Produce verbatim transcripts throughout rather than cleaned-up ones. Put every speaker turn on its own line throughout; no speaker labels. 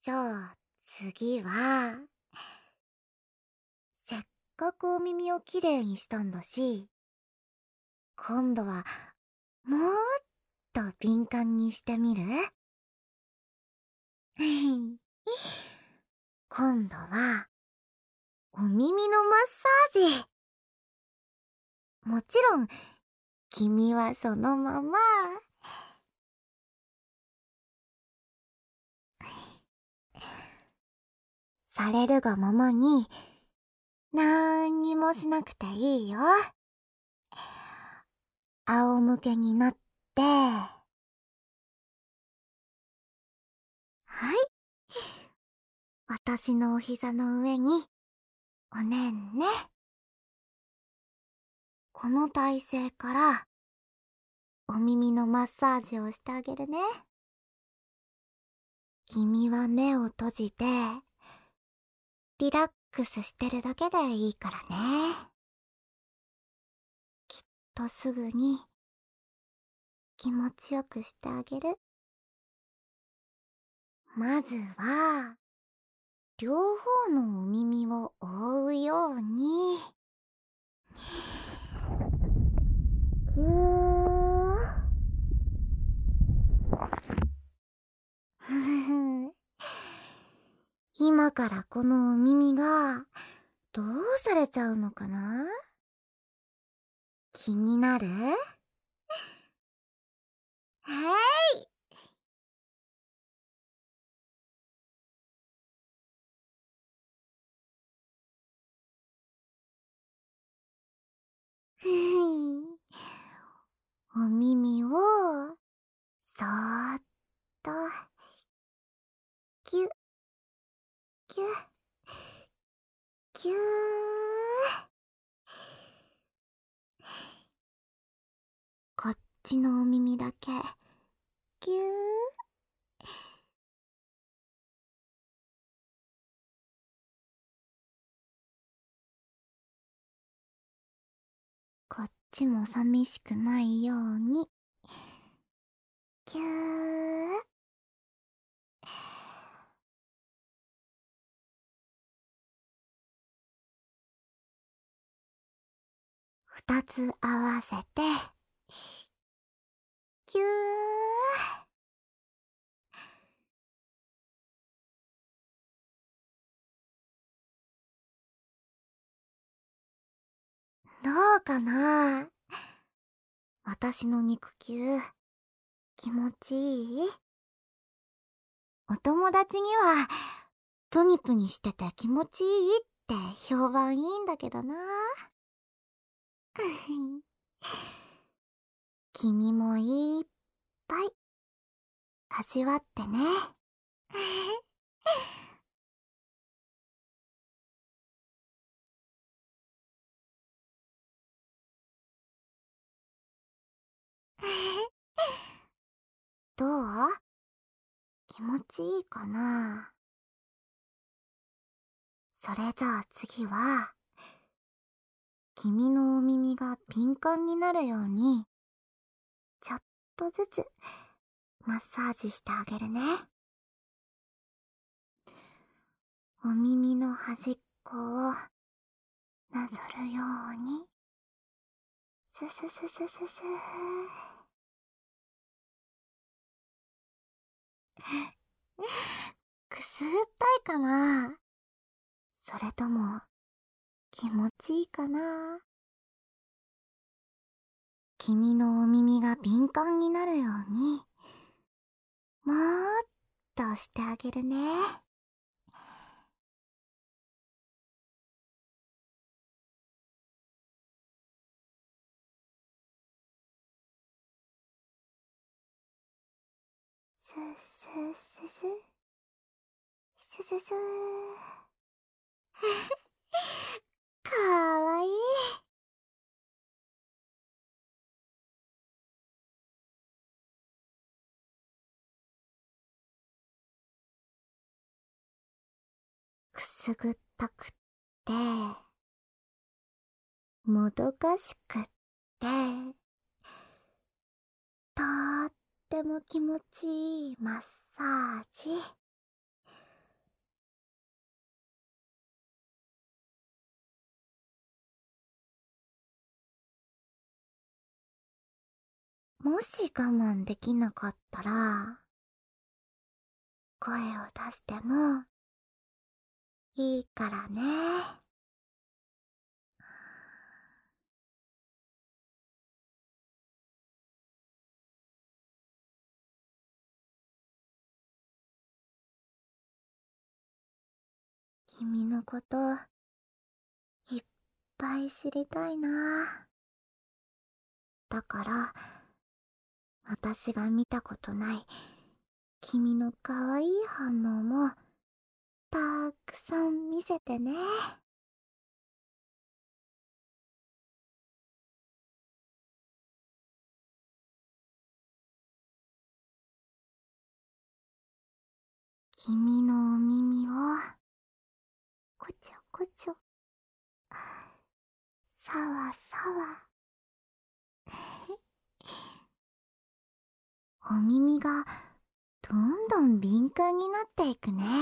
じゃあ次は、せっかくお耳をきれいにしたんだし、今度はもっと敏感にしてみる？今度はお耳のマッサージ。もちろん君はそのままされるがままに、なんにもしなくていいよ。仰向けになって、はい、私のお膝の上におねんね。この体勢からお耳のマッサージをしてあげるね。君は目を閉じてリラックスしてるだけでいいからね。きっとすぐに気持ちよくしてあげる。まずは両方のお耳を覆うようにぎゅー。ふふふ。今からこのお耳がどうされちゃうのかな？気になる？はい。ふふ。お耳をそーっとキュッキュッキュー。こっちのお耳だけキュー。こっちも寂しくないようにキュー。二つ合わせてキュー。どうかな？私の肉球気持ちいい？お友達にはプニプニしてて気持ちいいって評判いいんだけどな。君もいっぱい味わってね。どう？気持ちいいかな？それじゃあ次は君のお耳が敏感になるようにちょっとずつマッサージしてあげるね。お耳の端っこをなぞるようにススススススー。くすぐったいかな？それとも気持ちいいかな？君のお耳が敏感になるようにもっとしてあげるね。スススススススー。かわいい。くすぐったくってもどかしくってとっても気持ちいいマッサージ。 もし我慢できなかったら、声を出してもいいからね。君のこといっぱい知りたいな。だから私が見たことない君のかわいい反応もたくさん見せてね。君のお耳をこちょこちょ、さわさわ。お耳がどんどん敏感になっていくね。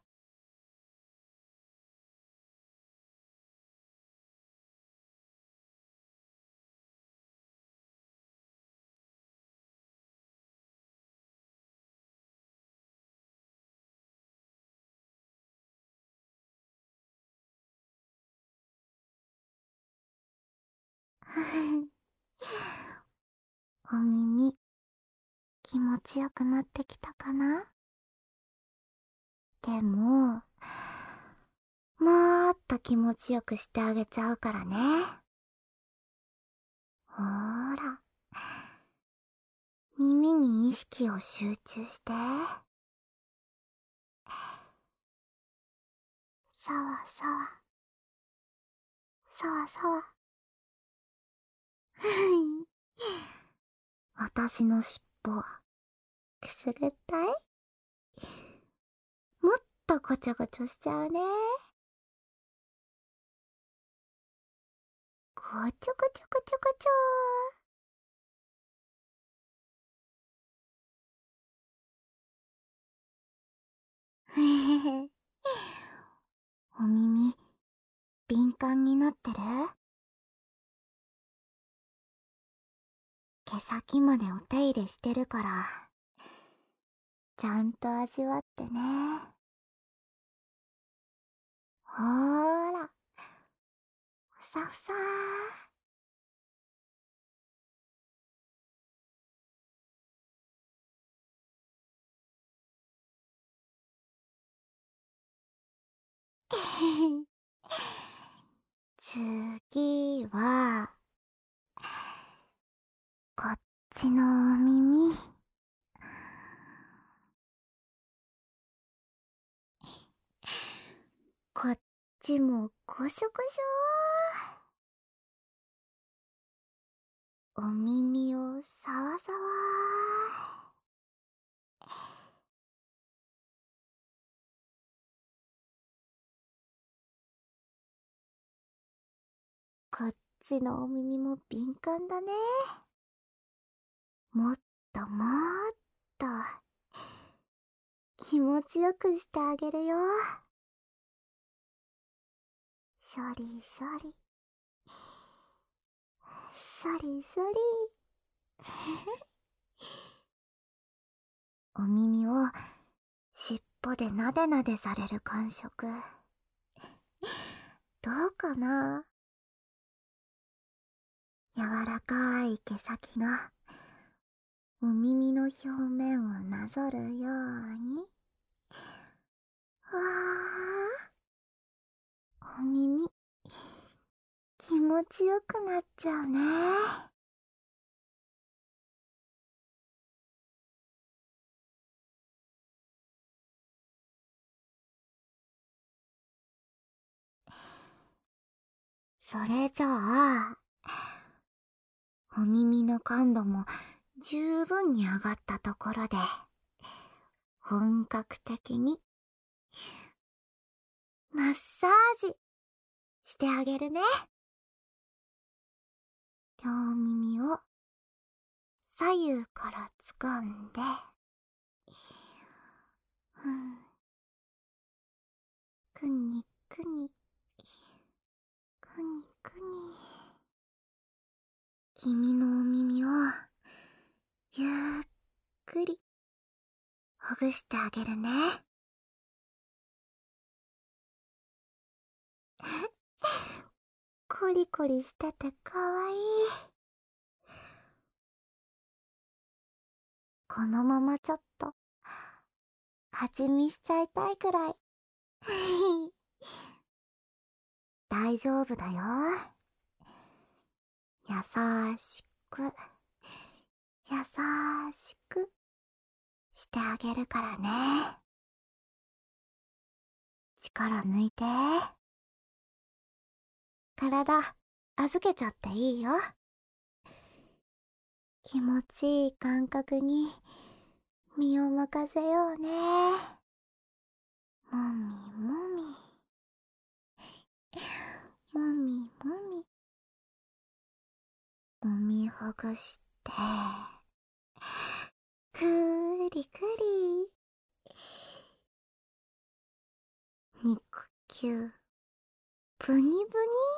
お耳気持ちよくなってきたかな？でももっと気持ちよくしてあげちゃうからね。ほーら、耳に意識を集中して。さわさわ、さわさわ。私の尻尾はくすぐったい？もっとこちょこちょしちゃうね。こちょこちょこちょこちょ。へへへ。お耳敏感になってる？毛先までお手入れしてるからちゃんと味わってね。ほーら、ふさふさー。次はこっちのお耳。こっちもこしょこしょ。お耳をさわさわ。こっちのお耳も敏感だね。もっともっと気持ちよくしてあげるよ。しょりしょり、しょりしょり。お耳を尻尾でなでなでされる感触どうかな？柔らかい毛先がお耳の表面をなぞるように。わあ、お耳気持ちよくなっちゃうね。それじゃあお耳の感度も十分に上がったところで本格的にマッサージしてあげるね。両耳を左右から掴んで、ふん、くにくに、くにくに。君のお耳をくりほぐしてあげるね。コリコリしててかわいい。このままちょっと味見しちゃいたいくらい。大丈夫だよ。優しく優しくしてあげるからね。力抜いて。体預けちゃっていいよ。気持ちいい感覚に身を任せようね。もみもみもみもみもみほぐして、くりくり。肉球ブニブニ。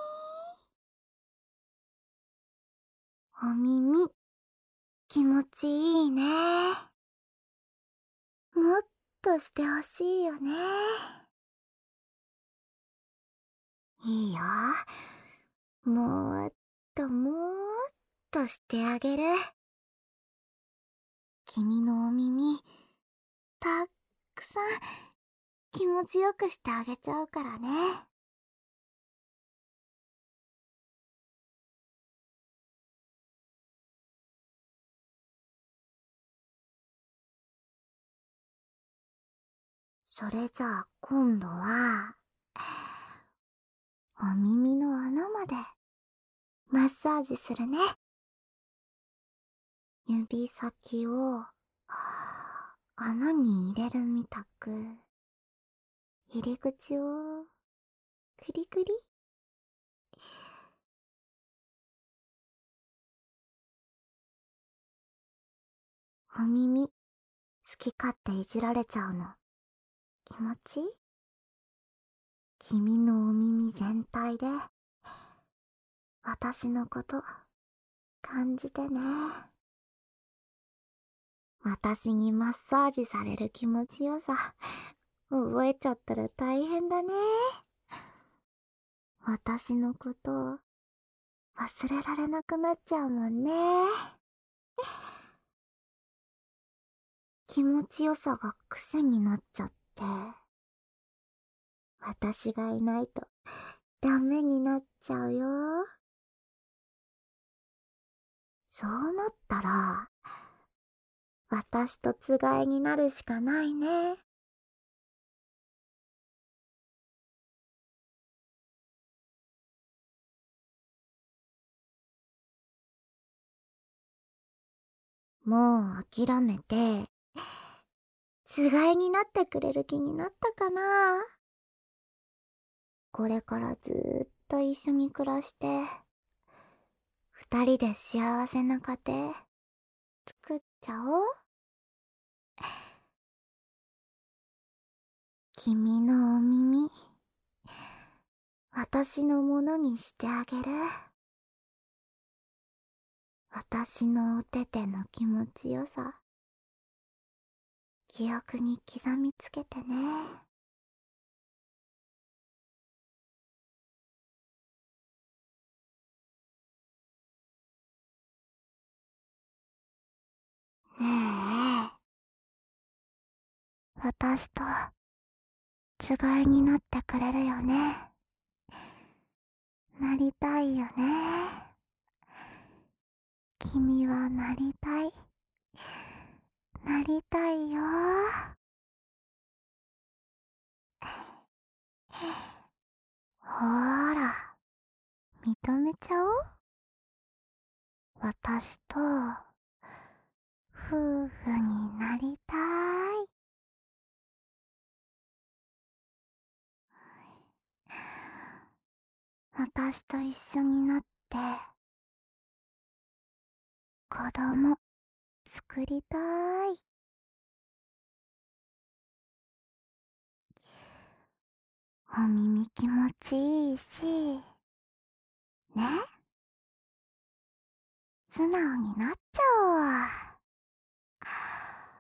お耳気持ちいいね。もっとしてほしいよね。いいよ。もっともっとしてあげる。君のお耳たっくさん気持ちよくしてあげちゃうからね。それじゃあ今度はお耳の穴までマッサージするね。指先を穴に入れるみたく、入り口をクリクリ。お耳好き勝手いじられちゃうの気持ちいい？君のお耳全体で私のこと感じてね。私にマッサージされる気持ちよさ覚えちゃったら大変だね。私のことを忘れられなくなっちゃうもんね。気持ちよさが癖になっちゃって、私がいないとダメになっちゃうよ。そうなったら私とつがいになるしかないね。もう諦めてつがいになってくれる気になったかな。これからずーっと一緒に暮らして二人で幸せな家庭作っちゃおう。君のお耳私のものにしてあげる。私のお手手の気持ちよさ記憶に刻みつけてね。ねえ、私とつがいになってくれるよね。なりたいよね。君はなりたい。なりたいよ。ほーら、認めちゃおう。私と夫婦になりたい。私と一緒になって子供作りたい。お耳気持ちいいしね。素直になっちゃおう。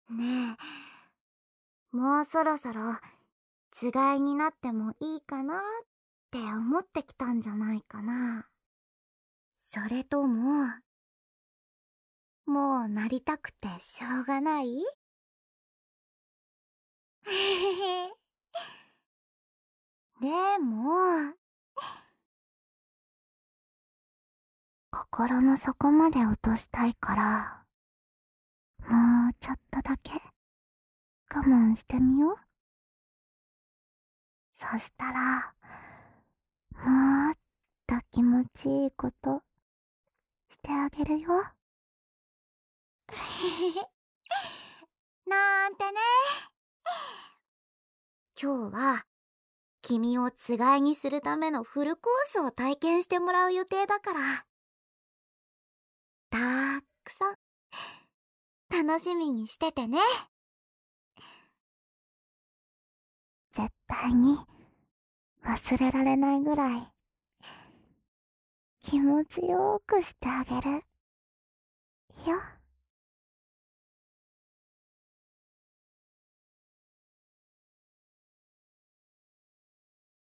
ねえ、もうそろそろつがいになってもいいかなって思ってきたんじゃないかな。それとも、もうなりたくてしょうがない？でも、心の底まで落としたいから、もうちょっとだけ我慢してみよう。そしたら、もっと気持ちいいことしてあげるよ。なんてね。今日は君をつがいにするためのフルコースを体験してもらう予定だから、たーくさん楽しみにしててね。絶対に忘れられないぐらい気持ちよくしてあげるよ。